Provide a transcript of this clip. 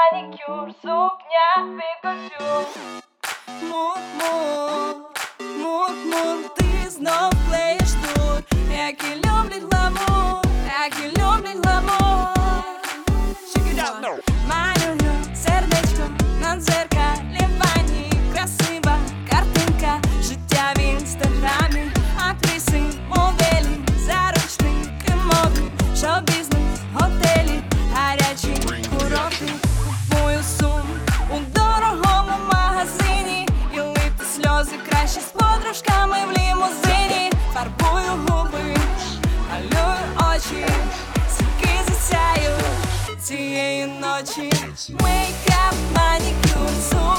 манікюр, сукня під костюм. Мур, ти знов клеїш тур, які люблять гламур, які люблять гламур. Малюю сердечко на дзеркалі в ванні, красива картинка, життя в інстаграмі, актриси, моделі, заручники моди, шоу-бізнес, готелі, гарячі курорти. Купую сум у дорогому магазині і лити сльози краще з подружками в лімузині. Фарбую губи, малюю очі, зірки засяють цієї ночі. Мейкап, манікюр,